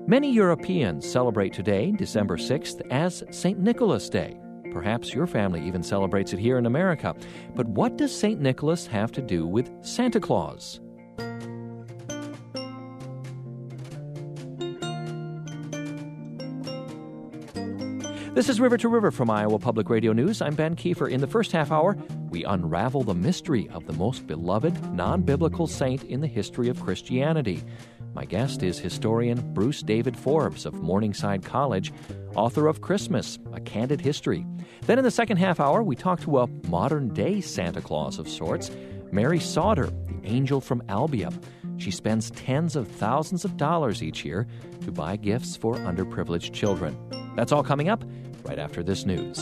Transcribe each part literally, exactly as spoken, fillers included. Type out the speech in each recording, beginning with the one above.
Many Europeans celebrate today, December sixth, as Saint Nicholas Day. Perhaps your family even celebrates it here in America. But what does Saint Nicholas have to do with Santa Claus? This is River to River from Iowa Public Radio News. I'm Ben Kiefer. In the first half hour, we unravel the mystery of the most beloved non-biblical saint in the history of Christianity. My guest is historian Bruce David Forbes of Morningside College, author of Christmas, A Candid History. Then in the second half hour, we talk to a modern-day Santa Claus of sorts, Mary Sauter, the angel from Albia. She spends tens of thousands of dollars each year to buy gifts for underprivileged children. That's all coming up right after this news.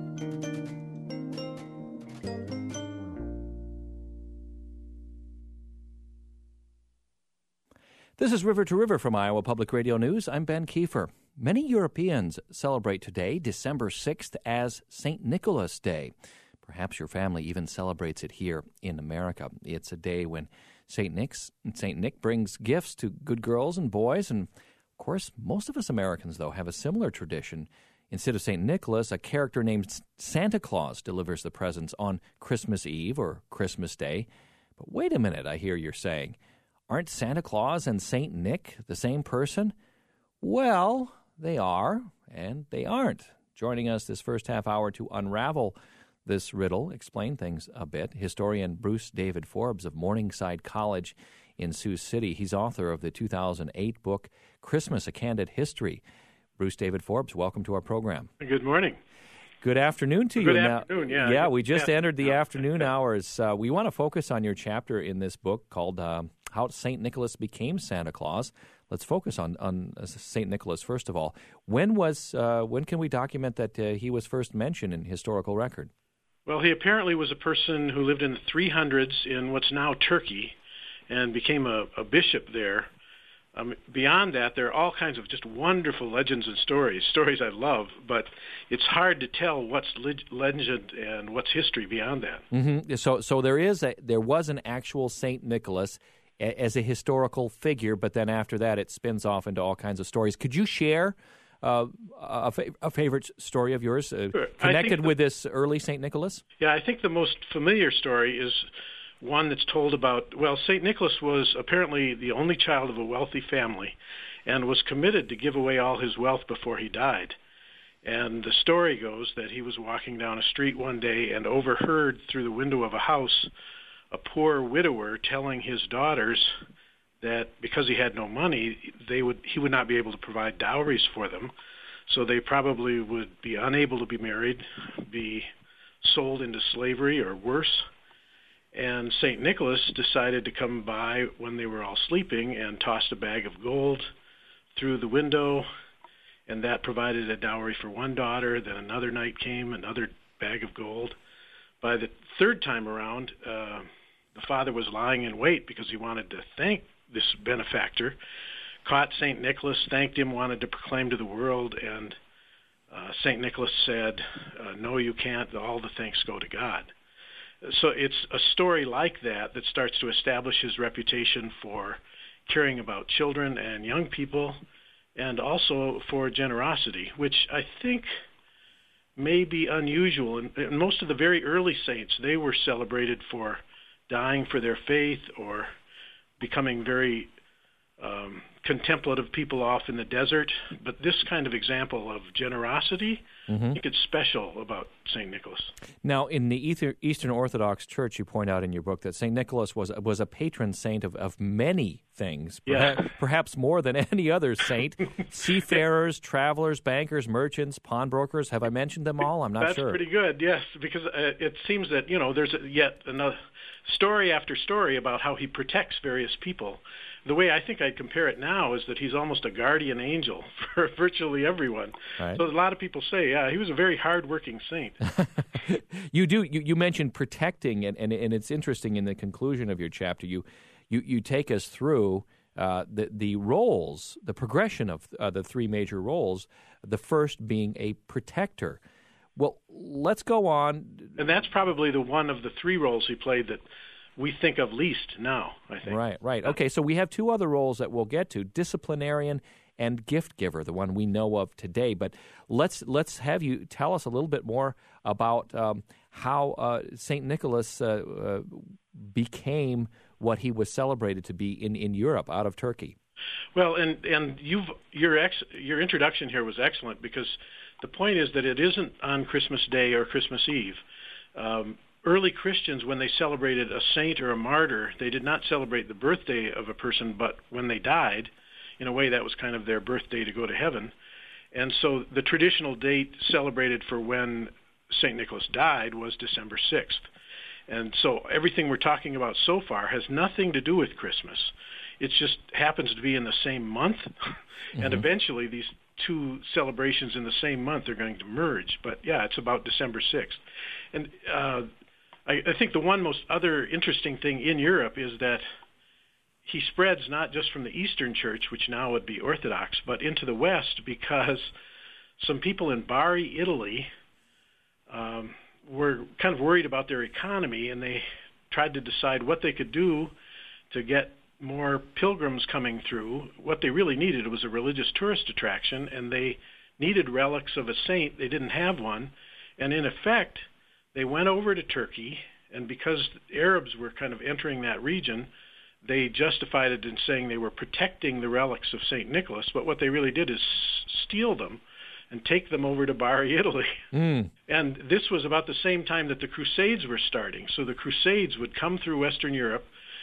This is River to River from Iowa Public Radio News. I'm Ben Kiefer. Many Europeans celebrate today, December sixth, as Saint Nicholas Day. Perhaps your family even celebrates it here in America. It's a day when Saint Nick's, Saint Nick brings gifts to good girls and boys, and of course, most of us Americans, though, have a similar tradition. Instead of Saint Nicholas, a character named Santa Claus delivers the presents on Christmas Eve or Christmas Day. But wait a minute, I hear you're saying. Aren't Santa Claus and Saint Nick the same person? Well, they are, and they aren't. Joining us this first half hour to unravel this riddle, explain things a bit, historian Bruce David Forbes of Morningside College in Sioux City. He's author of the two thousand eight book, Christmas, A Candid History. Bruce David Forbes, welcome to our program. Good morning. Good afternoon to Good you. afternoon, now, yeah. Yeah, we just yeah. entered the afternoon hours. Uh, we want to focus on your chapter in this book called uh, How Saint Nicholas Became Santa Claus. Let's focus on, on Saint Nicholas first of all. When was uh, when can we document that uh, he was first mentioned in historical record? Well, he apparently was a person who lived in the three hundreds in what's now Turkey and became a, a bishop there. Um, beyond that, there are all kinds of just wonderful legends and stories, stories I love, but it's hard to tell what's leg- legend and what's history beyond that. Mm-hmm. So, so there is a there was an actual Saint Nicholas a, as a historical figure, but then after that, it spins off into all kinds of stories. Could you share uh, a, fa- a favorite story of yours uh, Sure. connected the, with this early Saint Nicholas? Yeah, I think the most familiar story is one that's told about, well, Saint Nicholas was apparently the only child of a wealthy family and was committed to give away all his wealth before he died. And the story goes that he was walking down a street one day and overheard through the window of a house a poor widower telling his daughters that because he had no money, they would he would not be able to provide dowries for them, so they probably would be unable to be married, be sold into slavery or worse. And Saint Nicholas decided to come by when they were all sleeping and tossed a bag of gold through the window, and that provided a dowry for one daughter. Then another night came, another bag of gold. By the third time around, uh, the father was lying in wait because he wanted to thank this benefactor, caught Saint Nicholas, thanked him, wanted to proclaim to the world, and uh, Saint Nicholas said, uh, no, you can't. All the thanks go to God. So it's a story like that that starts to establish his reputation for caring about children and young people, and also for generosity, which I think may be unusual. And, and most of the very early saints, they were celebrated for dying for their faith or becoming very um, contemplative people off in the desert. But this kind of example of generosity, mm-hmm. I think it's special about Saint Nicholas. Now, in the Eastern Orthodox Church, you point out in your book that Saint Nicholas was was a patron saint of, of many things, perhaps, yeah. perhaps more than any other saint. Seafarers, travelers, bankers, merchants, pawnbrokers. Have I mentioned them all? I'm not That's sure. That's pretty good, yes, because uh, it seems that, you know, there's a, yet another story after story about how he protects various people. The way I think I'd compare it now is that he's almost a guardian angel for virtually everyone. Right. So a lot of people say, yeah, he was a very hardworking saint. You do. You, you mentioned protecting, and, and, and it's interesting in the conclusion of your chapter, you you, you take us through uh, the, the roles, the progression of uh, the three major roles, the first being a protector. Well, let's go on. And that's probably the one of the three roles he played that we think of least now, I think. Right, right. Okay, so we have two other roles that we'll get to, disciplinarian and gift giver, the one we know of today. But let's let's have you tell us a little bit more about um, how uh, Saint Nicholas uh, uh, became what he was celebrated to be in, in Europe, out of Turkey. Well, and and you've your ex, your introduction here was excellent, because the point is that it isn't on Christmas Day or Christmas Eve. Um, early Christians, when they celebrated a saint or a martyr, they did not celebrate the birthday of a person, but when they died. In a way, that was kind of their birthday to go to heaven. And so the traditional date celebrated for when Saint Nicholas died was December sixth. And so everything we're talking about so far has nothing to do with Christmas. It just happens to be in the same month, mm-hmm. and eventually these two celebrations in the same month are going to merge. But yeah, it's about December sixth. And uh, I, I think the one most other interesting thing in Europe is that he spreads not just from the Eastern Church, which now would be Orthodox, but into the West, because some people in Bari, Italy, um, were kind of worried about their economy, and they tried to decide what they could do to get more pilgrims coming through. What they really needed was a religious tourist attraction, and they needed relics of a saint. They didn't have one, and in effect, they went over to Turkey, and because Arabs were kind of entering that region, they justified it in saying they were protecting the relics of Saint Nicholas, but what they really did is steal them and take them over to Bari, Italy. Mm. And this was about the same time that the Crusades were starting. So the Crusades would come through Western Europe,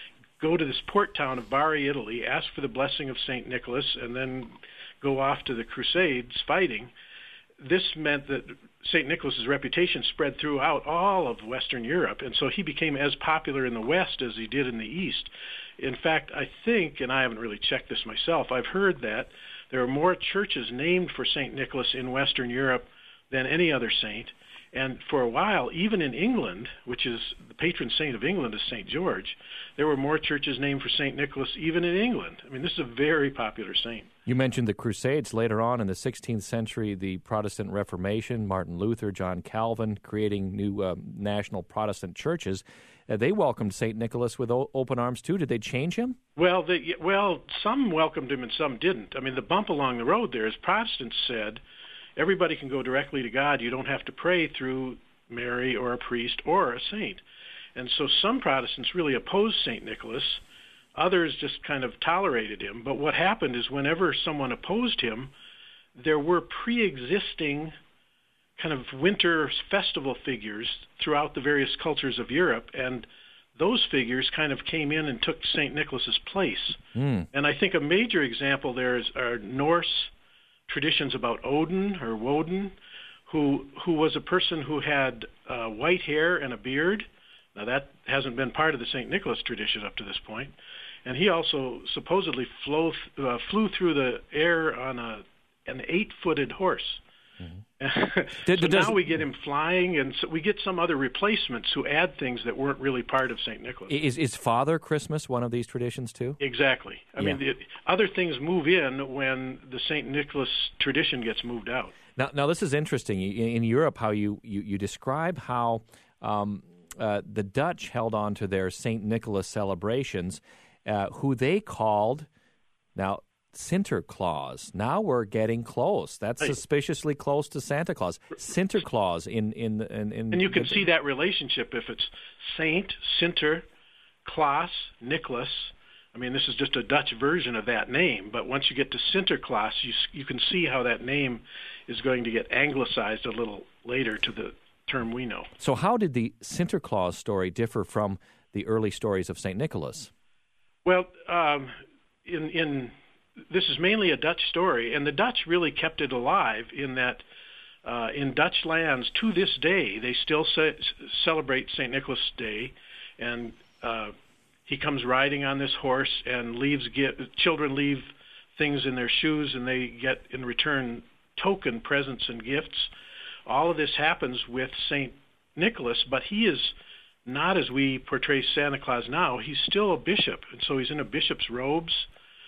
go to this port town of Bari, Italy, ask for the blessing of Saint Nicholas, and then go off to the Crusades fighting. This meant that Saint Nicholas's reputation spread throughout all of Western Europe, and so he became as popular in the West as he did in the East. In fact, I think, and I haven't really checked this myself, I've heard that there are more churches named for Saint Nicholas in Western Europe than any other saint. And for a while, even in England, which is the patron saint of England is Saint George, there were more churches named for Saint Nicholas even in England. I mean, this is a very popular saint. You mentioned the Crusades. Later on in the sixteenth century, the Protestant Reformation, Martin Luther, John Calvin, creating new uh, national Protestant churches. Uh, they welcomed Saint Nicholas with o- open arms, too. Did they change him? Well, they, well, some welcomed him and some didn't. I mean, the bump along the road there is Protestants said, everybody can go directly to God. You don't have to pray through Mary or a priest or a saint. And so some Protestants really opposed Saint Nicholas. Others just kind of tolerated him. But what happened is whenever someone opposed him, there were pre-existing kind of winter festival figures throughout the various cultures of Europe, and those figures kind of came in and took Saint Nicholas's place. Mm. And I think a major example there is are Norse traditions about Odin or Woden, who who was a person who had uh, white hair and a beard. Now that hasn't been part of the Saint Nicholas tradition up to this point. And he also supposedly flew, uh, flew through the air on a an eight-footed horse. Mm-hmm. so did, now we get him flying, and so we get some other replacements who add things that weren't really part of Saint Nicholas. Is is Father Christmas one of these traditions too? Exactly. I yeah. mean, the, other things move in when the Saint Nicholas tradition gets moved out. Now, now this is interesting. In Europe, how you, you, you describe how um, uh, the Dutch held on to their Saint Nicholas celebrations, uh, who they called, now, Sinterklaas. Now we're getting close. That's right. Suspiciously close to Santa Claus. Sinterklaas in in in, in and you can the, see that relationship if it's Saint, Sinter, Klaas, Nicholas. I mean, this is just a Dutch version of that name. But once you get to Sinterklaas, you you can see how that name is going to get anglicized a little later to the term we know. So, how did the Sinterklaas story differ from the early stories of Saint Nicholas? Well, um, in in this is mainly a Dutch story, and the Dutch really kept it alive in that uh, in Dutch lands to this day, they still ce- celebrate Saint Nicholas Day, and uh, he comes riding on this horse and leaves get, children leave things in their shoes, and they get in return token presents and gifts. All of this happens with Saint Nicholas, but he is not as we portray Santa Claus now. He's still a bishop, and so he's in a bishop's robes.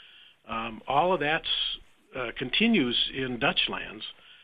Um, all of that uh, continues in Dutch lands.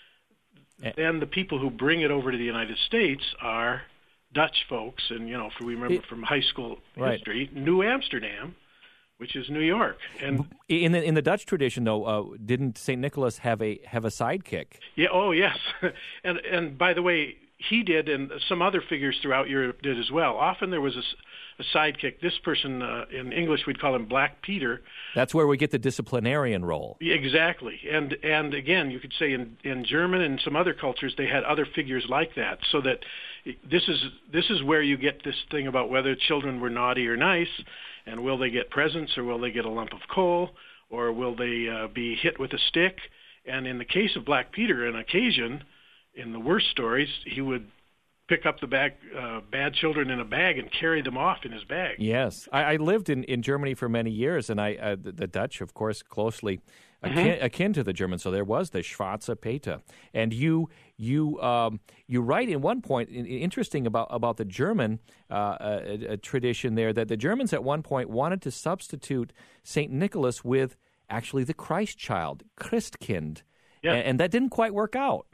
Then the people who bring it over to the United States are Dutch folks, and you know, if we remember from high school right. history, New Amsterdam, which is New York. And in the in the Dutch tradition, though, uh, didn't Saint Nicholas have a have a sidekick? Yeah. Oh, yes. and and by the way, he did, and some other figures throughout Europe did as well. Often there was a, a sidekick. This person, uh, in English, we'd call him Black Peter. That's where we get the disciplinarian role. Exactly. And and again, you could say in, in German and some other cultures, they had other figures like that. So that this is this is where you get this thing about whether children were naughty or nice, and will they get presents or will they get a lump of coal or will they uh, be hit with a stick? And in the case of Black Peter, on occasion, in the worst stories, he would pick up the bag, uh, bad children in a bag and carry them off in his bag. Yes. I, I lived in, in Germany for many years, and I uh, the, the Dutch, of course, closely akin, mm-hmm. akin to the Germans. So there was the Schwarze Peter. And you you um, you write in one point, in, interesting about, about the German uh, a, a tradition there, that the Germans at one point wanted to substitute Saint Nicholas with actually the Christ child, Christkind. Yeah. And that didn't quite work out.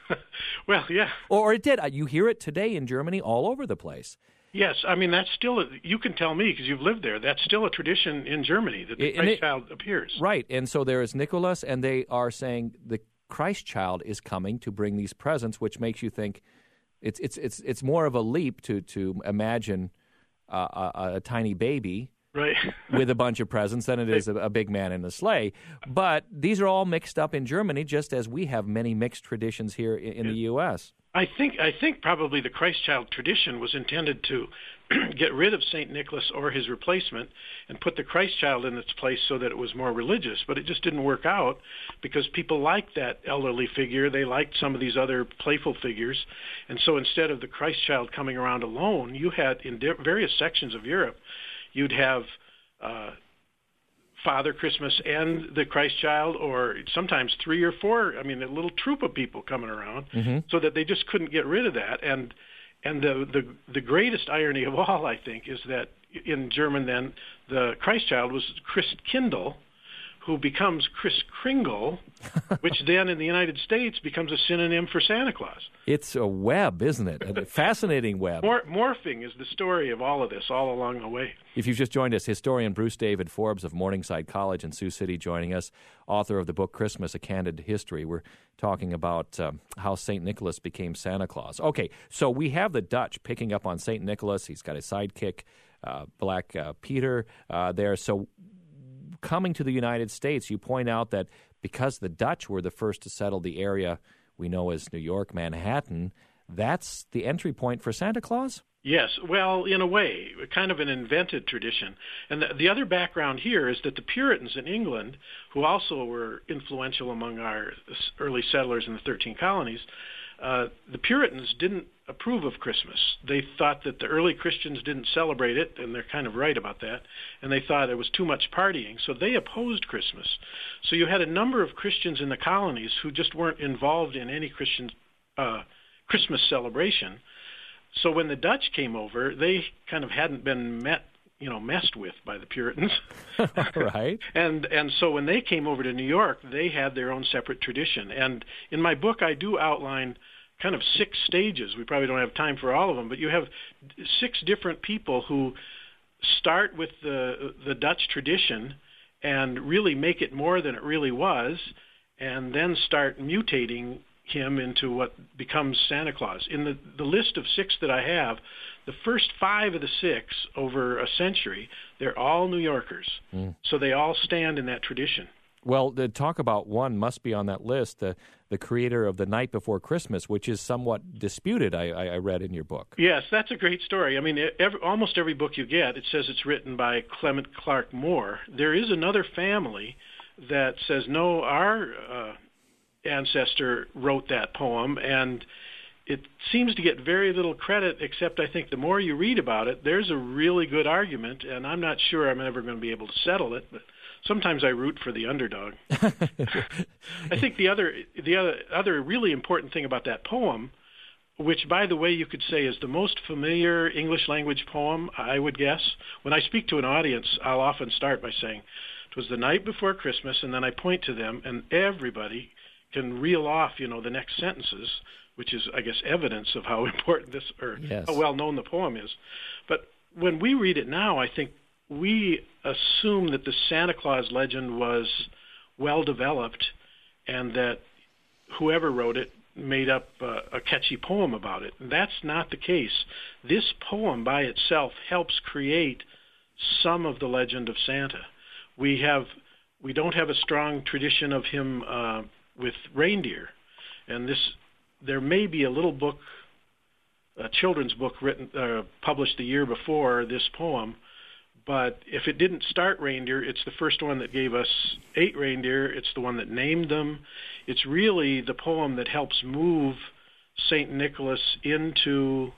Well, yeah. Or it did. You hear it today in Germany all over the place. Yes. I mean, that's still, a, you can tell me because you've lived there, that's still a tradition in Germany that the Christ it, child appears. Right. And so there is Nicholas, and they are saying the Christ child is coming to bring these presents, which makes you think it's it's it's it's more of a leap to, to imagine uh, a, a tiny baby. Right. with a bunch of presents than it is a, a big man in a sleigh. But these are all mixed up in Germany, just as we have many mixed traditions here in, in the U S. I think I think probably the Christ child tradition was intended to get rid of Saint Nicholas or his replacement and put the Christ child in its place so that it was more religious. But it just didn't work out because people liked that elderly figure. They liked some of these other playful figures. And so instead of the Christ child coming around alone, you had in di- various sections of Europe, you'd have uh, Father Christmas and the Christ child, or sometimes three or four, I mean, a little troop of people coming around, mm-hmm. so that they just couldn't get rid of that. And and the, the, the greatest irony of all, I think, is that in German then, the Christ child was Christkindl, who becomes Kris Kringle, which then in the United States becomes a synonym for Santa Claus. It's a web, isn't it? A fascinating web. Mor- morphing is the story of all of this, all along the way. If you've just joined us, historian Bruce David Forbes of Morningside College in Sioux City joining us, author of the book Christmas, A Candid History. We're talking about um, how Saint Nicholas became Santa Claus. Okay, so we have the Dutch picking up on Saint Nicholas. He's got a sidekick, uh, Black uh, Peter, uh, there. So coming to the United States, you point out that because the Dutch were the first to settle the area we know as New York, Manhattan, that's the entry point for Santa Claus? Yes, well, in a way, kind of an invented tradition. And the, the other background here is that the Puritans in England, who also were influential among our early settlers in the thirteen colonies, uh, the Puritans didn't approve of Christmas. They thought that the early Christians didn't celebrate it, and they're kind of right about that, and they thought it was too much partying, so they opposed Christmas. So you had a number of Christians in the colonies who just weren't involved in any Christian uh, Christmas celebration. So when the Dutch came over, they kind of hadn't been met, you know, messed with by the Puritans. Right. And and so when they came over to New York, they had their own separate tradition. And in my book, I do outline kind of six stages. We probably don't have time for all of them, but you have six different people who start with the the Dutch tradition and really make it more than it really was, and then start mutating him into what becomes Santa Claus. In the, the list of six that I have, the first five of the six over a century, they're all New Yorkers. Mm. So they all stand in that tradition. Well, the talk about one must be on that list, the the creator of The Night Before Christmas, which is somewhat disputed, I, I read in your book. Yes, that's a great story. I mean, every, almost every book you get, it says it's written by Clement Clarke Moore. There is another family that says, no, our uh, ancestor wrote that poem, and it seems to get very little credit, except I think the more you read about it, there's a really good argument, and I'm not sure I'm ever going to be able to settle it, but sometimes I root for the underdog. I think the other the other, other really important thing about that poem, which, by the way, you could say is the most familiar English language poem, I would guess. When I speak to an audience, I'll often start by saying, it was the night before Christmas, and then I point to them, and everybody can reel off, you know, the next sentences, which is, I guess, evidence of how important this, or yes. how well-known the poem is. But when we read it now, I think we assume that the Santa Claus legend was well developed and that whoever wrote it made up uh, a catchy poem about it. That's not the case. This poem by itself helps create some of the legend of Santa. We have we don't have a strong tradition of him uh, with reindeer, and this there may be a little book, a children's book written uh, published the year before this poem. But if it didn't start reindeer, it's the first one that gave us eight reindeer. It's the one that named them. It's really the poem that helps move Saint Nicholas into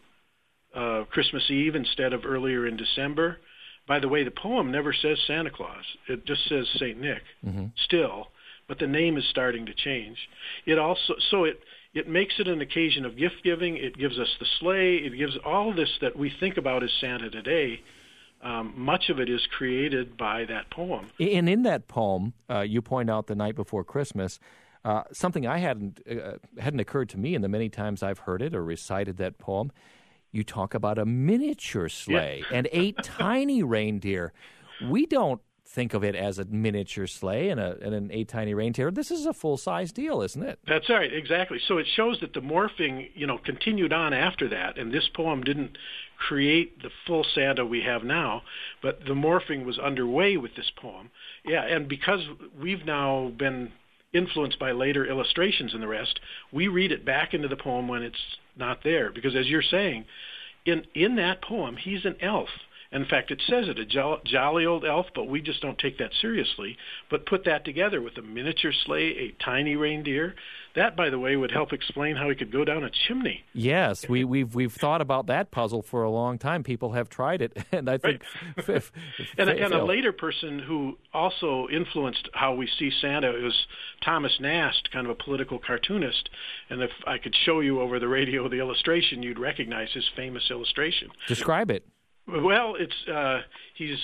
uh, Christmas Eve instead of earlier in December. By the way, the poem never says Santa Claus. It just says Saint Nick mm-hmm. still, but the name is starting to change. It also so it it makes it an occasion of gift giving. It gives us the sleigh. It gives all this that we think about as Santa today. Um, much of it is created by that poem. And in that poem, uh, you point out the night before Christmas, uh, something I hadn't uh, hadn't occurred to me in the many times I've heard it or recited that poem. You talk about a miniature sleigh yeah. and eight tiny reindeer. We don't think of it as a miniature sleigh and, a, and an eight tiny reindeer. This is a full-size deal, isn't it? That's right, exactly. So it shows that the morphing, you know, continued on after that, and this poem didn't create the full Santa we have now, but the morphing was underway with this poem. Yeah, and because we've now been influenced by later illustrations and the rest, we read it back into the poem when it's not there. Because as you're saying, in in that poem, he's an elf. In fact, it says it, a jo- jolly old elf, but we just don't take that seriously. But put that together with a miniature sleigh, a tiny reindeer. That, by the way, would help explain how he could go down a chimney. Yes, we, we've we've thought about that puzzle for a long time. People have tried it, and I think... Right. f- f- and, and a later person who also influenced how we see Santa was Thomas Nast, kind of a political cartoonist. And if I could show you over the radio the illustration, you'd recognize his famous illustration. Describe it. Well, it's uh, he's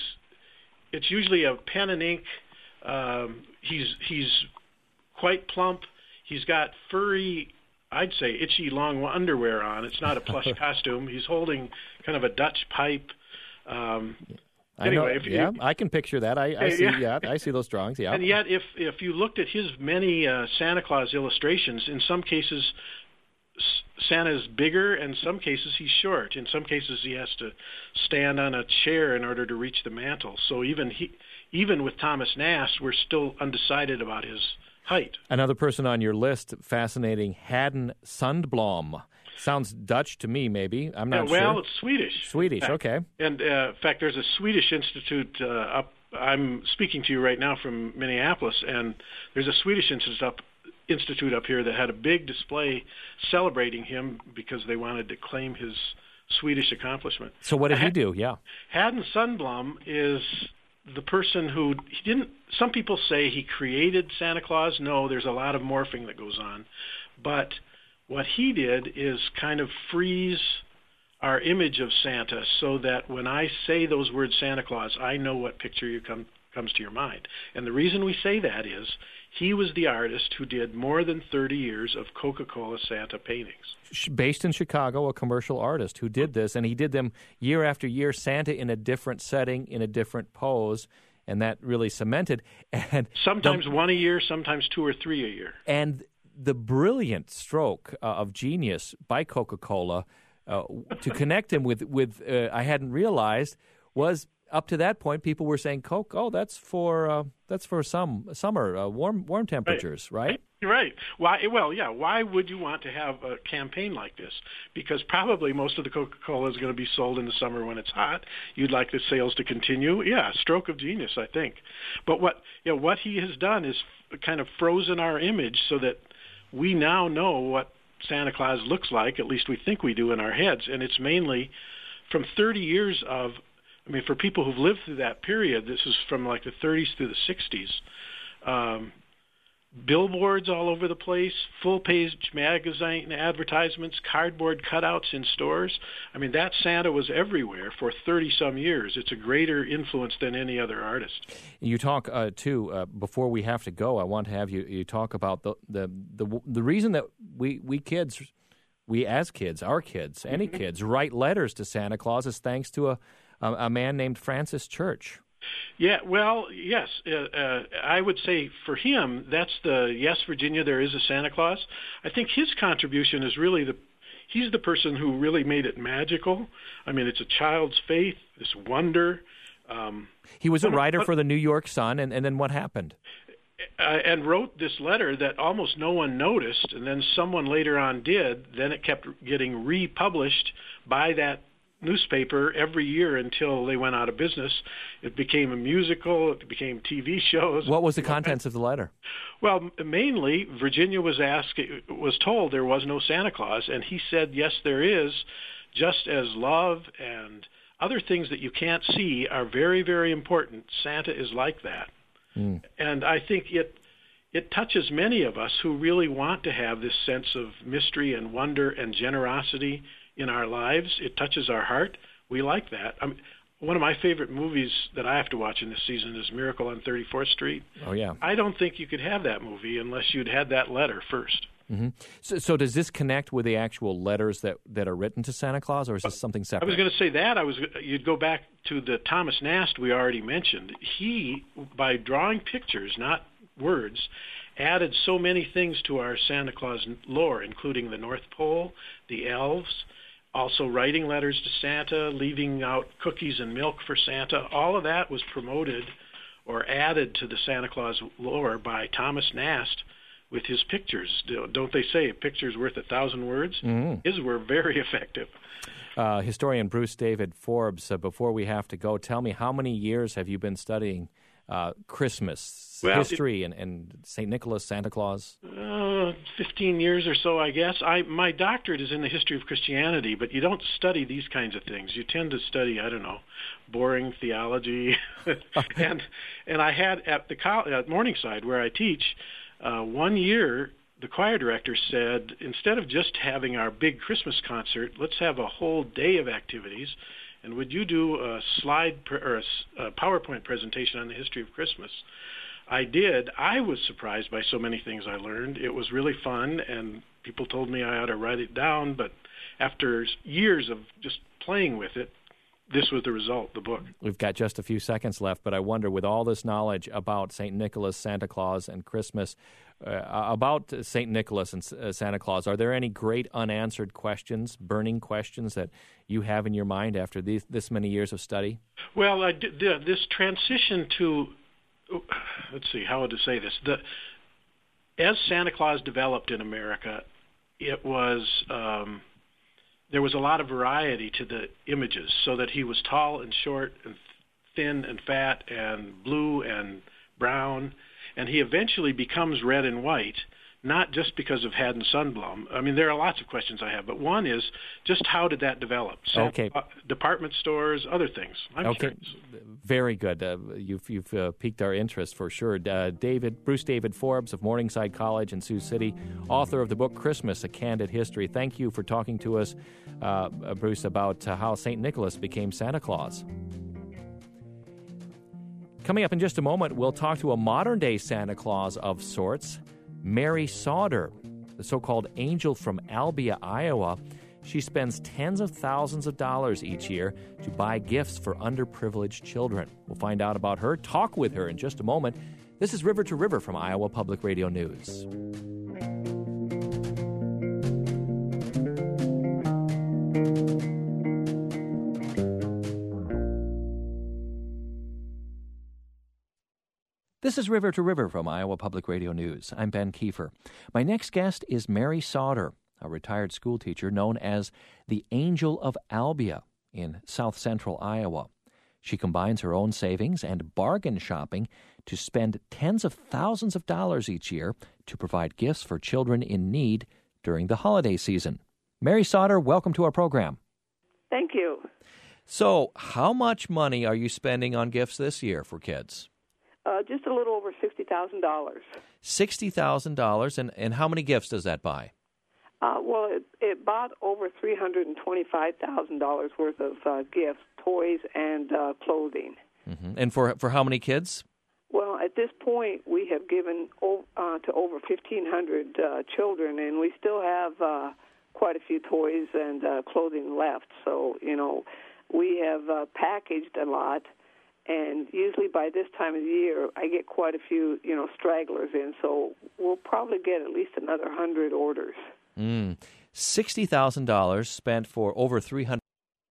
it's usually a pen and ink. Um, he's he's quite plump. He's got furry, I'd say, itchy long underwear on. It's not a plush costume. He's holding kind of a Dutch pipe. Um, I anyway, know, if, yeah, if, I can picture that. I, I see, yeah. yeah, I see those drawings. Yeah, and yet, if if you looked at his many uh, Santa Claus illustrations, in some cases Santa's bigger, in some cases he's short. In some cases he has to stand on a chair in order to reach the mantle. So even he, even with Thomas Nast, we're still undecided about his height. Another person on your list, fascinating, Haddon Sundblom. Sounds Dutch to me, maybe. I'm not yeah, well, sure. Well, it's Swedish. Swedish, in okay. And uh, in fact, there's a Swedish institute uh, up. I'm speaking to you right now from Minneapolis, and there's a Swedish institute up Institute up here that had a big display celebrating him because they wanted to claim his Swedish accomplishment. So what did he do? Yeah. Haddon Sundblom is the person who he didn't. Some people say he created Santa Claus. No, there's a lot of morphing that goes on. But what he did is kind of freeze our image of Santa so that when I say those words Santa Claus, I know what picture you come comes to your mind. And the reason we say that is he was the artist who did more than thirty years of Coca-Cola Santa paintings. Based in Chicago, a commercial artist who did this, and he did them year after year, Santa in a different setting, in a different pose, and that really cemented. And sometimes the, one a year, sometimes two or three a year. And the brilliant stroke uh, of genius by Coca-Cola uh, to connect him with, with uh, I hadn't realized, was up to that point, people were saying, Coke, oh, that's for uh, that's for some summer, uh, warm warm temperatures, right? right? Right. Why? Well, yeah. Why would you want to have a campaign like this? Because probably most of the Coca-Cola is going to be sold in the summer when it's hot. You'd like the sales to continue. Yeah, stroke of genius, I think. But what you know, what he has done is kind of frozen our image so that we now know what Santa Claus looks like. At least we think we do in our heads, and it's mainly from thirty years of. I mean, for people who've lived through that period, this is from like the thirties through the sixties, um, billboards all over the place, full-page magazine advertisements, cardboard cutouts in stores. I mean, that Santa was everywhere for thirty-some years. It's a greater influence than any other artist. You talk, uh, too, uh, before we have to go, I want to have you, you talk about the, the, the, the reason that we, we kids, we as kids, our kids, any kids, write letters to Santa Claus is thanks to a A, a man named Francis Church. Yeah, well, yes. Uh, uh, I would say for him, that's the, yes, Virginia, there is a Santa Claus. I think his contribution is really the, he's the person who really made it magical. I mean, it's a child's faith, this wonder. Um, he was a writer but, for the New York Sun, and, and then what happened? Uh, and wrote this letter that almost no one noticed, and then someone later on did. Then it kept getting republished by that newspaper every year until they went out of business. It became a musical. It became T V shows. What was the contents of the letter? Well, mainly Virginia was asked, was told there was no Santa Claus, and he said, yes, there is, just as love and other things that you can't see are very, very important. Santa is like that. Mm. And I think it it touches many of us who really want to have this sense of mystery and wonder and generosity in our lives. It touches our heart. We like that. I mean, one of my favorite movies that I have to watch in this season is Miracle on thirty-fourth Street. Oh, yeah. I don't think you could have that movie unless you'd had that letter first. Mm-hmm. So, so does this connect with the actual letters that, that are written to Santa Claus, or is this something separate? I was going to say that. I was. You'd go back to the Thomas Nast we already mentioned. He, by drawing pictures, not words, added so many things to our Santa Claus lore, including the North Pole, the elves, also writing letters to Santa, leaving out cookies and milk for Santa. All of that was promoted or added to the Santa Claus lore by Thomas Nast with his pictures. Don't they say a picture's worth a thousand words? Mm-hmm. His were very effective. Uh, historian Bruce David Forbes, uh, before we have to go, tell me, how many years have you been studying uh, Christmas well, history it, and, and Saint Nicholas, Santa Claus? Uh, fifteen years or so, I guess. I My doctorate is in the history of Christianity, but you don't study these kinds of things. You tend to study, I don't know, boring theology. and and I had at the college, at Morningside, where I teach, uh, one year, the choir director said, instead of just having our big Christmas concert, let's have a whole day of activities. And would you do a slide pre- or a, a PowerPoint presentation on the history of Christmas? I did. I was surprised by so many things I learned. It was really fun, and people told me I ought to write it down. But after years of just playing with it, this was the result, the book. We've got just a few seconds left, but I wonder, with all this knowledge about Saint Nicholas, Santa Claus, and Christmas, uh, about Saint Nicholas and uh, Santa Claus, are there any great unanswered questions, burning questions that you have in your mind after these, this many years of study? Well, I did, this transition to, let's see, how to say this. The, as Santa Claus developed in America, it was... Um, there was a lot of variety to the images, so that he was tall and short and thin and fat and blue and brown, and he eventually becomes red and white, not just because of Haddon Sundblom. I mean, there are lots of questions I have, but one is just how did that develop? Okay. Uh, department stores, other things. I'm okay. curious. Very good. Uh, you've you've uh, piqued our interest for sure. Uh, David Bruce David Forbes of Morningside College in Sioux City, author of the book Christmas: A Candid History. Thank you for talking to us, uh, Bruce, about uh, how Saint Nicholas became Santa Claus. Coming up in just a moment, we'll talk to a modern-day Santa Claus of sorts, Mary Sauter, the so-called angel from Albia, Iowa. She spends tens of thousands of dollars each year to buy gifts for underprivileged children. We'll find out about her, talk with her in just a moment. This is River to River from Iowa Public Radio News. This is River to River from Iowa Public Radio News. I'm Ben Kiefer. My next guest is Mary Sauter, a retired schoolteacher known as the Angel of Albia in south central Iowa. She combines her own savings and bargain shopping to spend tens of thousands of dollars each year to provide gifts for children in need during the holiday season. Mary Sauter, welcome to our program. Thank you. So, how much money are you spending on gifts this year for kids? Uh, just a little over sixty thousand dollars. sixty thousand dollars, and, and how many gifts does that buy? Uh, well, it, it bought over three hundred twenty-five thousand dollars worth of uh, gifts, toys, and uh, clothing. Mm-hmm. And for for how many kids? Well, at this point, we have given uh, to over fifteen hundred uh, children, and we still have uh, quite a few toys and uh, clothing left. So, you know, we have uh, packaged a lot, And usually by this time of the year, I get quite a few, you know, stragglers in. So we'll probably get at least another one hundred orders. Mm. sixty thousand dollars spent for over three hundred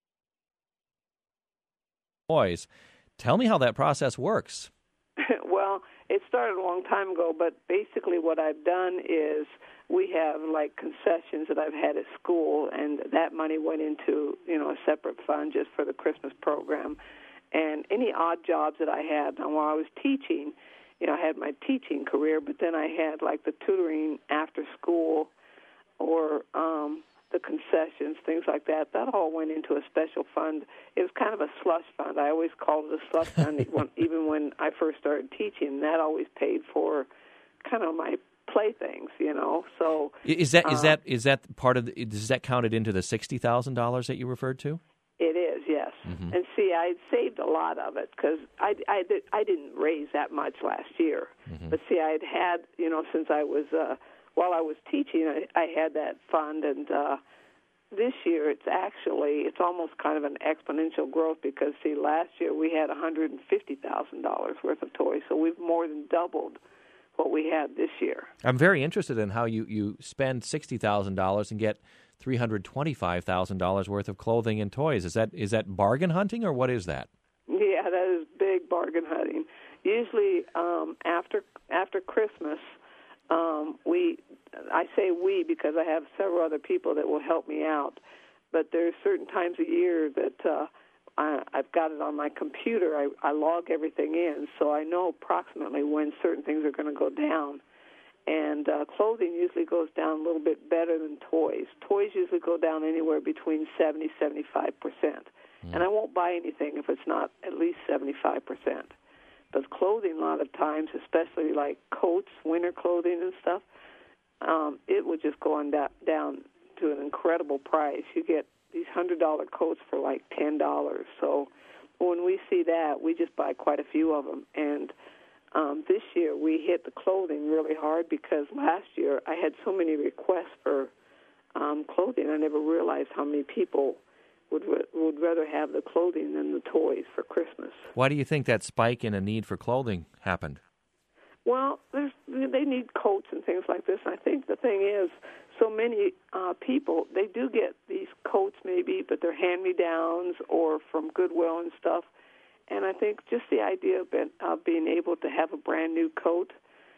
toys. Tell me how that process works. Well, it started a long time ago, but basically what I've done is we have, like, concessions that I've had at school, and that money went into, you know, a separate fund just for the Christmas program. And any odd jobs that I had, now while I was teaching, you know, I had my teaching career, but then I had, like, the tutoring after school or um, the concessions, things like that. That all went into a special fund. It was kind of a slush fund. I always called it a slush fund, even when I first started teaching. That always paid for kind of my playthings, you know. So is that is uh, that is that part of the, is that counted into the sixty thousand dollars that you referred to? It is, yes. Mm-hmm. And see, I saved a lot of it because I, I, did, I didn't raise that much last year. Mm-hmm. But see, I'd had, you know, since I was, uh, while I was teaching, I, I had that fund. And uh, this year it's actually, it's almost kind of an exponential growth because, see, last year we had one hundred fifty thousand dollars worth of toys. So we've more than doubled what we had this year. I'm very interested in how you, you spend sixty thousand dollars and get three hundred twenty-five thousand dollars worth of clothing and toys. Is that is that bargain hunting, or what is that? Yeah, that is big bargain hunting. Usually um, after after Christmas, um, we I say we because I have several other people that will help me out. But there's certain times a year that uh, I, I've got it on my computer. I, I log everything in, so I know approximately when certain things are going to go down. And uh, clothing usually goes down a little bit better than toys. Toys usually go down anywhere between seventy, seventy-five percent. Mm. And I won't buy anything if it's not at least seventy-five percent. But clothing, a lot of times, especially like coats, winter clothing and stuff, um, it would just go on da- down to an incredible price. You get these one hundred dollars coats for like ten dollars. So when we see that, we just buy quite a few of them. And Um, this year we hit the clothing really hard because last year I had so many requests for um, clothing. I never realized how many people would would rather have the clothing than the toys for Christmas. Why do you think that spike in a need for clothing happened? Well, there's, they need coats and things like this. And I think the thing is, so many uh, people, they do get these coats maybe, but they're hand-me-downs or from Goodwill and stuff. And I think just the idea of being, uh, being able to have a brand-new coat,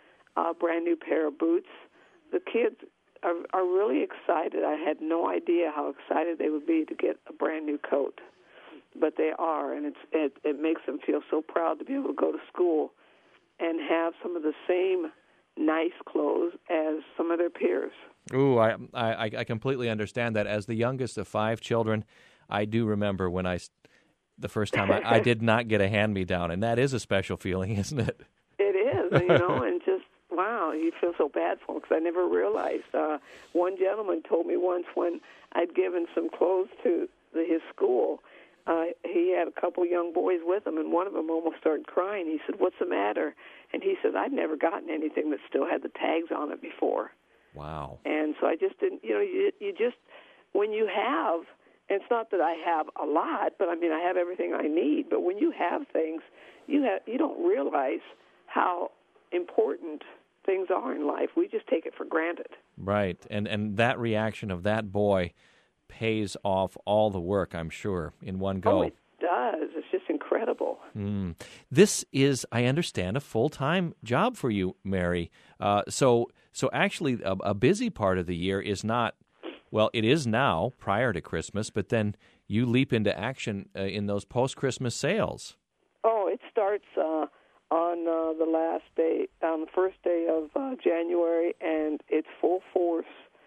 a brand-new pair of boots, the kids are, are really excited. I had no idea how excited they would be to get a brand-new coat. But they are, and it's, it, it makes them feel so proud to be able to go to school and have some of the same nice clothes as some of their peers. Ooh, I, I, I completely understand that. As the youngest of five children, I do remember when I... the first time I, I did not get a hand-me-down, and that is a special feeling, isn't it? It is, you know, and just, wow, you feel so bad for them because I never realized. Uh, one gentleman told me once when I'd given some clothes to the, his school, uh, he had a couple young boys with him, and one of them almost started crying. He said, "What's the matter?" And he said, "I'd never gotten anything that still had the tags on it before." Wow. And so I just didn't, you know, you, you just, when you have... And it's not that I have a lot, but I mean I have everything I need. But when you have things, you have you don't realize how important things are in life. We just take it for granted. Right, and and that reaction of that boy pays off all the work, I'm sure, in one go. Oh, it does. It's just incredible. Mm. This is, I understand, a full-time job for you, Mary. Uh, so so actually, a, a busy part of the year is not. Well, it is now, prior to Christmas, but then you leap into action uh, in those post-Christmas sales. Oh, it starts uh, on uh, the last day, on the first day of uh, January, and it's full force.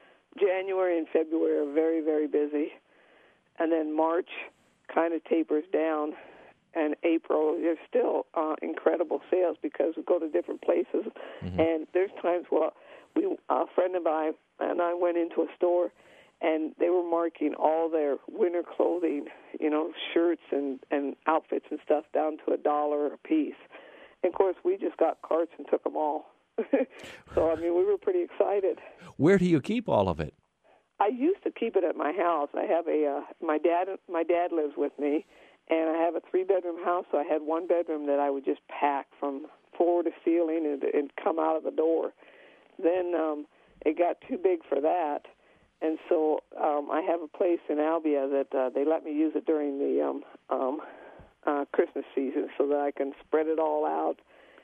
January and February are very, very busy. And then March kind of tapers down, and April, there's still uh, incredible sales because we go to different places. Mm-hmm. And there's times where we, a friend of mine and I went into a store, and they were marking all their winter clothing, you know, shirts and, and outfits and stuff down to a dollar a piece. And, of course, we just got carts and took them all. So, I mean, we were pretty excited. Where do you keep all of it? I used to keep it at my house. I have a uh, my dad. My dad lives with me, And I have a three-bedroom house, so I had one bedroom that I would just pack from floor to ceiling and, and come out of the door. Then um, it got too big for that, and so um, I have a place in Albia that uh, they let me use it during the um, um, uh, Christmas season so that I can spread it all out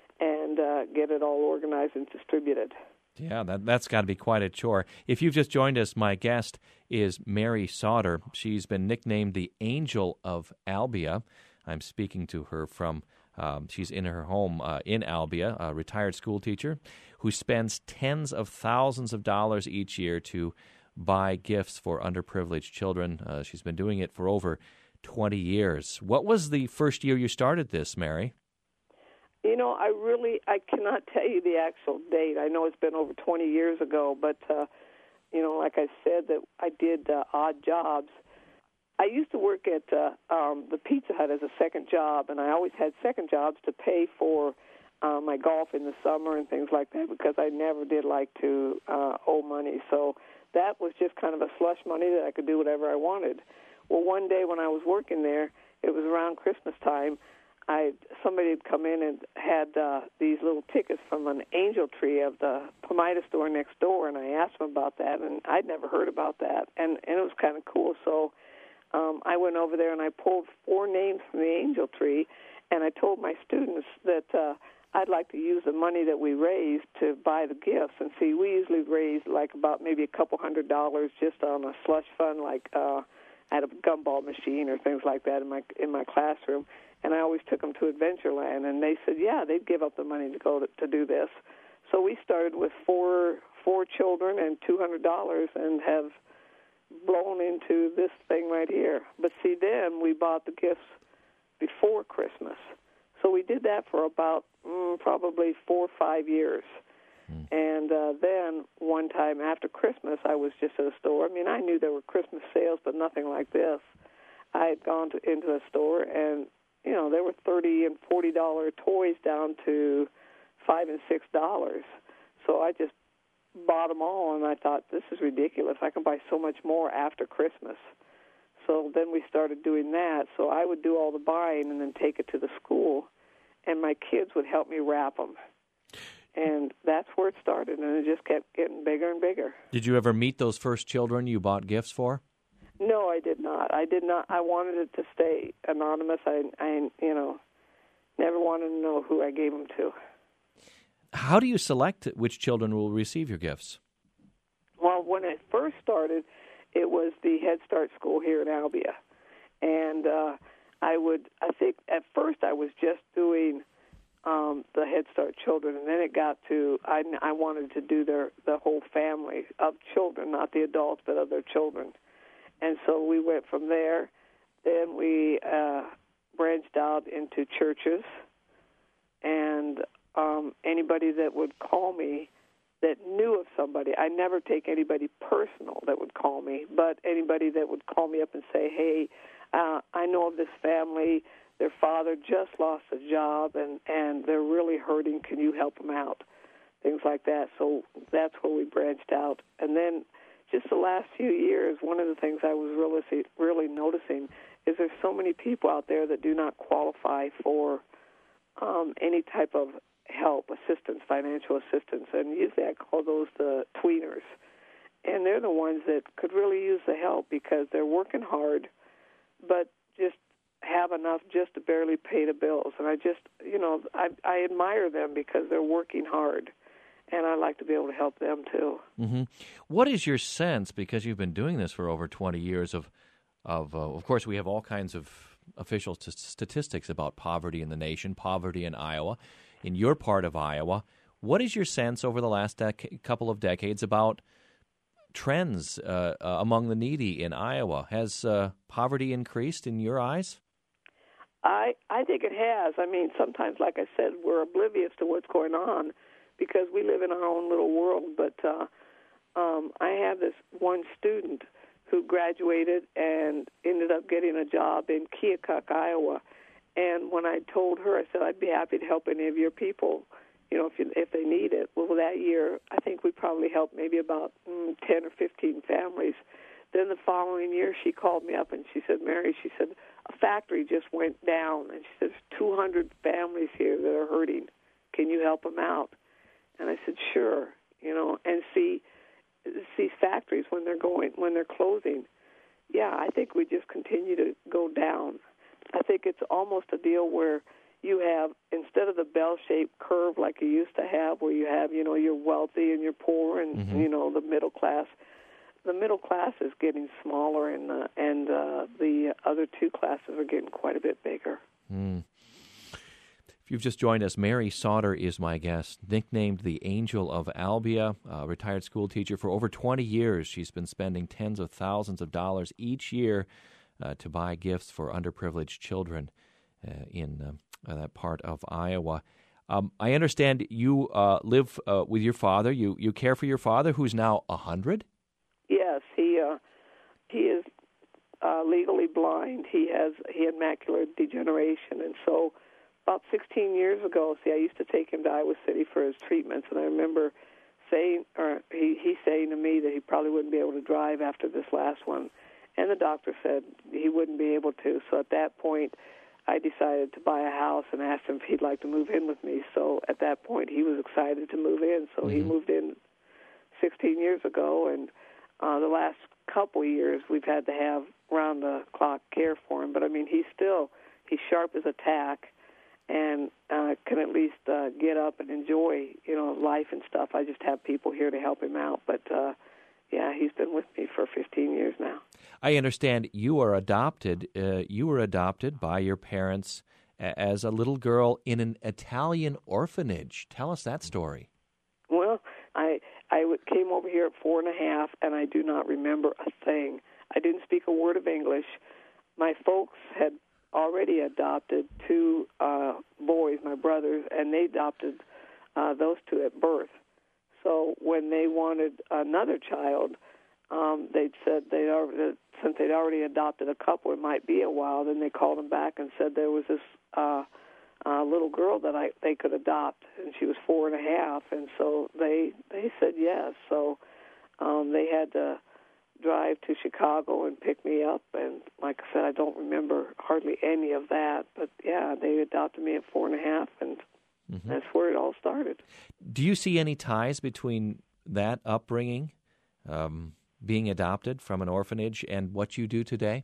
and uh, get it all organized and distributed. Yeah, that, that's got to be quite a chore. If you've just joined us, my guest is Mary Sauter. She's been nicknamed the Angel of Albia. I'm speaking to her from, um, she's in her home uh, in Albia, a retired school teacher who spends tens of thousands of dollars each year to buy gifts for underprivileged children. Uh, she's been doing it for over twenty years. What was the first year you started this, Mary? You know, I really, I cannot tell you the actual date. I know it's been over twenty years ago, but, uh, you know, like I said, that I did uh, odd jobs. I used to work at uh, um, the Pizza Hut as a second job, and I always had second jobs to pay for uh, my golf in the summer and things like that because I never did like to uh, owe money. So that was just kind of a slush money that I could do whatever I wanted. Well, one day when I was working there, it was around Christmas time, I somebody had come in and had uh, these little tickets from an angel tree of the Pomida store next door, and I asked them about that, and I'd never heard about that, and, and it was kind of cool. So um, I went over there and I pulled four names from the angel tree, and I told my students that uh, I'd like to use the money that we raised to buy the gifts. And see, we usually raise like about maybe a couple hundred dollars just on a slush fund, like uh, at a gumball machine or things like that in my in my classroom. And I always took them to Adventureland, and they said, yeah, they'd give up the money to go to, to do this. So we started with four four children and two hundred dollars and have blown into this thing right here. But see, then we bought the gifts before Christmas. So we did that for about mm, probably four or five years. Mm. And uh, then one time after Christmas, I was just at a store. I mean, I knew there were Christmas sales, but nothing like this. I had gone to, into a store, and you know, there were thirty and forty dollar toys down to five and six dollars. So I just bought them all, and I thought, this is ridiculous. I can buy so much more after Christmas. So then we started doing that. So I would do all the buying and then take it to the school, and my kids would help me wrap them. And that's where it started, and it just kept getting bigger and bigger. Did you ever meet those first children you bought gifts for? No, I did not. I did not. I wanted it to stay anonymous. I, I, you know, never wanted to know who I gave them to. How do you select which children will receive your gifts? Well, when it first started, it was the Head Start school here in Albia. And uh, I would, I think at first I was just doing um, the Head Start children, and then it got to, I, I wanted to do their the whole family of children, not the adults, but of their children. And so we went from there. Then we uh, branched out into churches, and um, anybody that would call me that knew of somebody. I never take anybody personal that would call me, but anybody that would call me up and say, hey, uh, I know of this family. Their father just lost a job, and, and they're really hurting. Can you help them out? Things like that. So that's where we branched out. And then just the last few years, one of the things I was really, really noticing is there's so many people out there that do not qualify for um, any type of help, assistance, financial assistance, and usually I call those the tweeners. And they're the ones that could really use the help because they're working hard, but just have enough just to barely pay the bills. And I just, you know, I, I admire them because they're working hard. And I'd like to be able to help them, too. Mm-hmm. What is your sense, because you've been doing this for over twenty years, of, of, uh, of course, we have all kinds of official t- statistics about poverty in the nation, poverty in Iowa, in your part of Iowa. What is your sense over the last dec- couple of decades about trends uh, uh, among the needy in Iowa? Has uh, poverty increased in your eyes? I, I think it has. I mean, sometimes, like I said, we're oblivious to what's going on, because we live in our own little world. But uh, um, I have this one student who graduated and ended up getting a job in Keokuk, Iowa. And when I told her, I said, I'd be happy to help any of your people, you know, if you, if they need it. Well, that year, I think we probably helped maybe about mm, ten or fifteen families. Then the following year, she called me up and she said, Mary, she said, a factory just went down, and she said, there's two hundred families here that are hurting. Can you help them out? And I said, sure. You know, and see these factories when they're going, when they're closing. Yeah, I think we just continue to go down. I think it's almost a deal where you have, instead of the bell-shaped curve like you used to have, where you have, you know, you're wealthy and you're poor and, mm-hmm. you know, the middle class, the middle class is getting smaller, and uh, and uh, the other two classes are getting quite a bit bigger. Mm. If you've just joined us, Mary Sauter is my guest, nicknamed the Angel of Albia, a retired school teacher. For over twenty years, she's been spending tens of thousands of dollars each year uh, to buy gifts for underprivileged children uh, in uh, that part of Iowa. Um, I understand you uh, live uh, with your father. You you care for your father, who's now one hundred? Yes, he uh, he is uh, legally blind. He has he had macular degeneration, and so about sixteen years ago, see, I used to take him to Iowa City for his treatments, and I remember saying, or he he saying to me that he probably wouldn't be able to drive after this last one, and the doctor said he wouldn't be able to. So at that point, I decided to buy a house and asked him if he'd like to move in with me. So at that point, he was excited to move in, so mm-hmm. he moved in sixteen years ago, and Uh, the last couple of years, we've had to have round-the-clock care for him. But, I mean, he's still, he's sharp as a tack and uh, can at least uh, get up and enjoy, you know, life and stuff. I just have people here to help him out. But, uh, yeah, he's been with me for fifteen years now. I understand you are adopted. Uh, you were adopted by your parents as a little girl in an Italian orphanage. Tell us that story. Well, I... I came over here at four and a half, and I do not remember a thing. I didn't speak a word of English. My folks had already adopted two uh, boys, my brothers, and they adopted uh, those two at birth. So when they wanted another child, um, they'd said they'd already, since they'd already adopted a couple, it might be a while. Then they called them back and said there was this uh, uh, little girl that I they could adopt, and she was four and a half, and so they they said yes. So um, they had to drive to Chicago and pick me up, and like I said, I don't remember hardly any of that, but yeah, they adopted me at four and a half, and mm-hmm. that's where it all started. Do you see any ties between that upbringing, um, being adopted from an orphanage, and what you do today?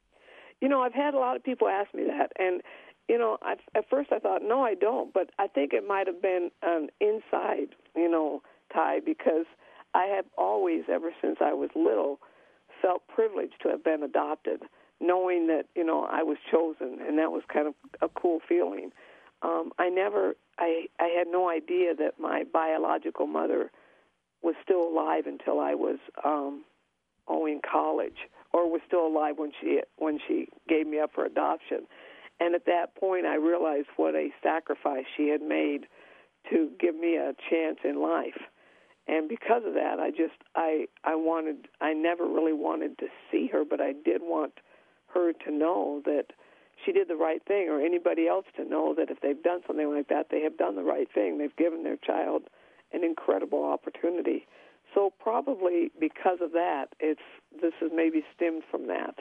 You know, I've had a lot of people ask me that, and you know, I, at first I thought, no, I don't, but I think it might have been an inside, you know, tie, because I have always, ever since I was little, felt privileged to have been adopted, knowing that, you know, I was chosen, and that was kind of a cool feeling. Um, I never, I, I had no idea that my biological mother was still alive until I was um, oh, in college, or was still alive when she when she gave me up for adoption. And at that point, I realized what a sacrifice she had made to give me a chance in life. And because of that, I just, I, I wanted, I never really wanted to see her, but I did want her to know that she did the right thing, or anybody else to know that if they've done something like that, they have done the right thing. They've given their child an incredible opportunity. So probably because of that, it's, this has maybe stemmed from that.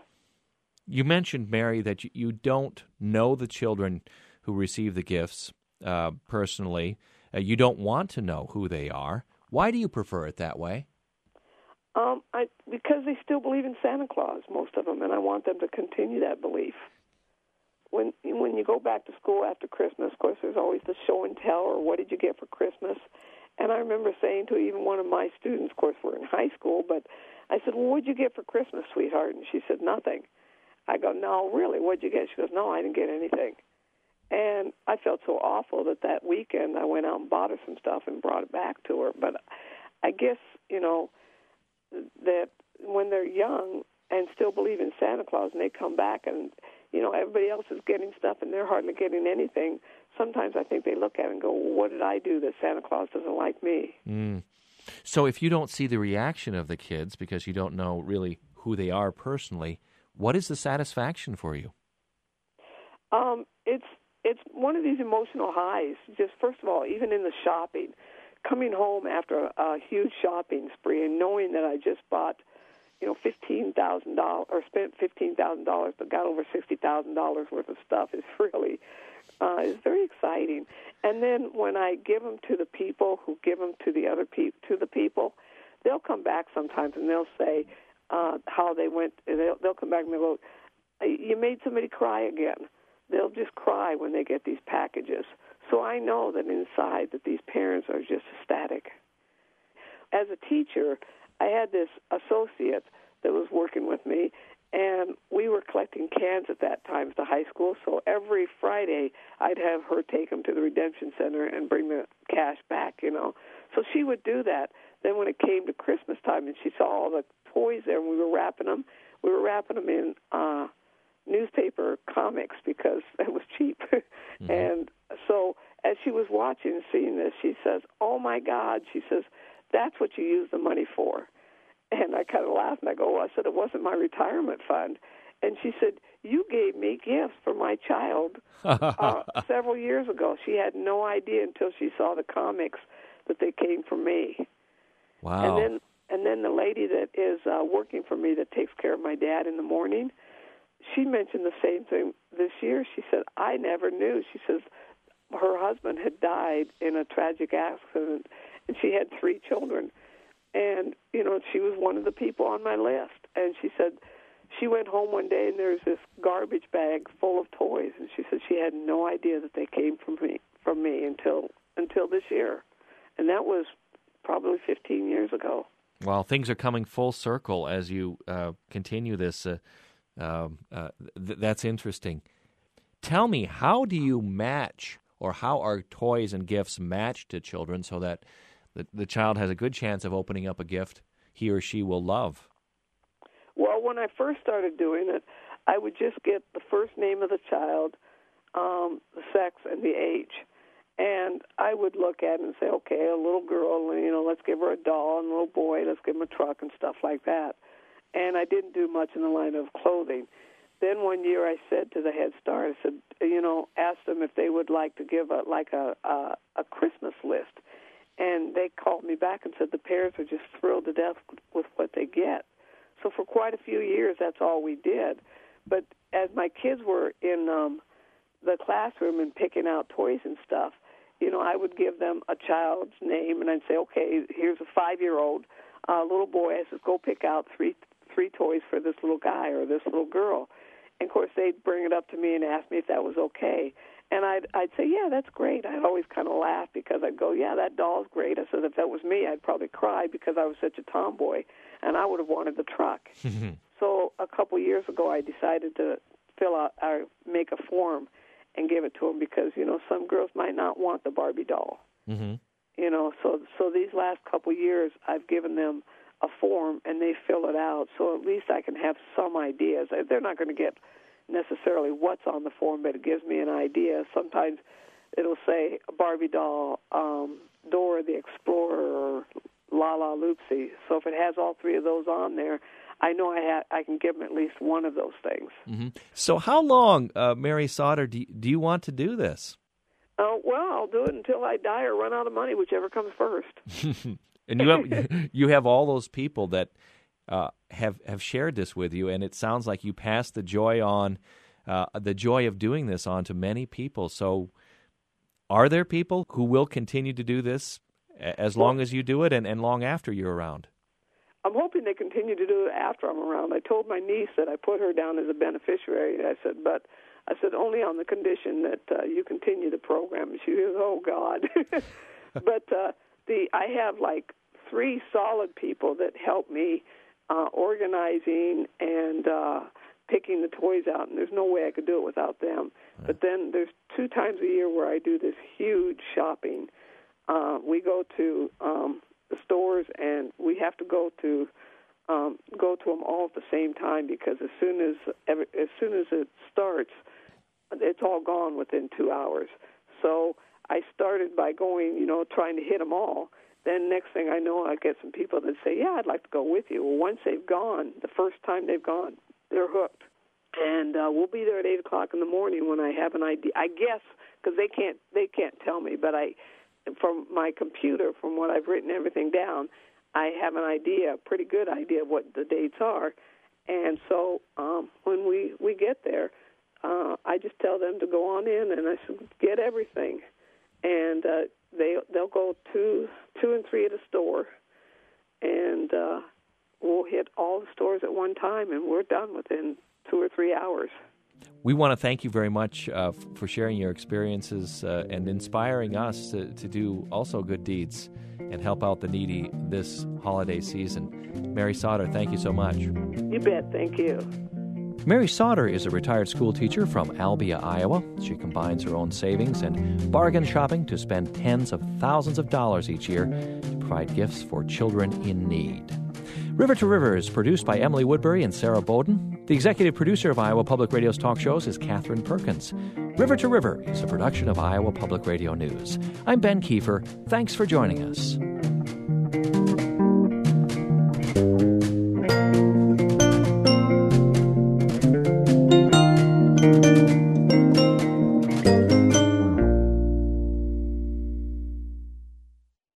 You mentioned, Mary, that you don't know the children who receive the gifts uh, personally. Uh, you don't want to know who they are. Why do you prefer it that way? Um, I, because they still believe in Santa Claus, most of them, and I want them to continue that belief. When when you go back to school after Christmas, of course, there's always the show and tell, or what did you get for Christmas? And I remember saying to even one of my students, of course, we're in high school, but I said, well, what did you get for Christmas, sweetheart? And she said, nothing. I go, no, really, what'd you get? She goes, no, I didn't get anything. And I felt so awful that that weekend I went out and bought her some stuff and brought it back to her. But I guess, you know, that when they're young and still believe in Santa Claus and they come back and, you know, everybody else is getting stuff and they're hardly getting anything, sometimes I think they look at it and go, well, what did I do that Santa Claus doesn't like me? Mm. So if you don't see the reaction of the kids because you don't know really who they are personally, what is the satisfaction for you? Um, it's it's one of these emotional highs. Just first of all, even in the shopping, coming home after a, a huge shopping spree and knowing that I just bought, you know, fifteen thousand dollars or spent fifteen thousand dollars, but got over sixty thousand dollars worth of stuff is really uh, is very exciting. And then when I give them to the people who give them to the other pe- to the people, they'll come back sometimes and they'll say uh, how they went. They'll, they'll come back and they'll go, "You made somebody cry again." They'll just cry when they get these packages. So I know that inside that these parents are just ecstatic. As a teacher, I had this associate that was working with me, and we were collecting cans at that time at the high school. So every Friday, I'd have her take them to the Redemption Center and bring the cash back, you know. So she would do that. Then when it came to Christmas time and she saw all the toys there and we were wrapping them, we were wrapping them in uh, newspaper comics because it was cheap. Mm-hmm. And so as she was watching and seeing this, she says, "Oh, my God," she says, "that's what you use the money for." And I kind of laughed, and I go, well, I said, "It wasn't my retirement fund." And she said, "You gave me gifts for my child uh, several years ago." She had no idea until she saw the comics that they came from me. Wow. And then, and then the lady that is uh, working for me that takes care of my dad in the morning, she mentioned the same thing this year. She said, "I never knew." She says her husband had died in a tragic accident, and she had three children. And, you know, she was one of the people on my list. And she said she went home one day and there's this garbage bag full of toys. And she said she had no idea that they came from me from me until until this year. And that was probably fifteen years ago. Well, things are coming full circle as you uh, continue this. Uh, uh, uh, th- that's interesting. Tell me, how do you match, or how are toys and gifts matched to children so that The, the child has a good chance of opening up a gift he or she will love? Well, when I first started doing it, I would just get the first name of the child, um, the sex, and the age. And I would look at it and say, okay, a little girl, you know, let's give her a doll, and a little boy, let's give him a truck and stuff like that. And I didn't do much in the line of clothing. Then one year I said to the Head Start, I said, you know, ask them if they would like to give a, like a, a, a Christmas list. And they called me back and said the parents are just thrilled to death with what they get. So for quite a few years, that's all we did. But as my kids were in um, the classroom and picking out toys and stuff, you know, I would give them a child's name, and I'd say, okay, here's a five-year-old uh, little boy. I said, go pick out three three toys for this little guy or this little girl. And, of course, they'd bring it up to me and ask me if that was okay. And I'd, I'd say, yeah, that's great. I'd always kind of laugh because I'd go, yeah, that doll's great. I said, if that was me, I'd probably cry because I was such a tomboy, and I would have wanted the truck. So a couple years ago, I decided to fill out or make a form and give it to them because, you know, some girls might not want the Barbie doll. Mm-hmm. You know, so so these last couple years, I've given them a form, and they fill it out, so at least I can have some ideas. They're not going to get necessarily what's on the form, but it gives me an idea. Sometimes it'll say Barbie doll, um, Dora the Explorer, or La La Loopsy. So if it has all three of those on there, I know I ha- I can give them at least one of those things. Mm-hmm. So how long, uh, Mary Sauter, do you, do you want to do this? Oh, uh, well, I'll do it until I die or run out of money, whichever comes first. And you have you have all those people that uh, have have shared this with you, and it sounds like you pass the joy on, uh, the joy of doing this on to many people. So, are there people who will continue to do this as long well, as you do it, and, and long after you're around? I'm hoping they continue to do it after I'm around. I told my niece that I put her down as a beneficiary. I said, but I said only on the condition that uh, you continue the program. And she goes, oh God. But uh, the I have like three solid people that help me uh, organizing and uh, picking the toys out, and there's no way I could do it without them. Right. But then there's two times a year where I do this huge shopping. Uh, we go to um, the stores, and we have to go to um, go to them all at the same time because as soon as every, as soon as it starts, it's all gone within two hours. So I started by going, you know, trying to hit them all. Then next thing I know, I get some people that say, yeah, I'd like to go with you. Well, once they've gone, the first time they've gone, they're hooked. And uh, we'll be there at eight o'clock in the morning when I have an idea. I guess, because they can't, they can't tell me, but I, from my computer, from what I've written everything down, I have an idea, a pretty good idea of what the dates are. And so um, when we, we get there, uh, I just tell them to go on in, and I said, get everything. And uh, they, they'll go two, two and three at a store, and uh, we'll hit all the stores at one time, and we're done within two or three hours. We want to thank you very much uh, for sharing your experiences uh, and inspiring us to, to do also good deeds and help out the needy this holiday season. Mary Sauter, thank you so much. You bet. Thank you. Mary Sauter is a retired school teacher from Albia, Iowa. She combines her own savings and bargain shopping to spend tens of thousands of dollars each year to provide gifts for children in need. River to River is produced by Emily Woodbury and Sarah Bowden. The executive producer of Iowa Public Radio's talk shows is Catherine Perkins. River to River is a production of Iowa Public Radio News. I'm Ben Kiefer. Thanks for joining us.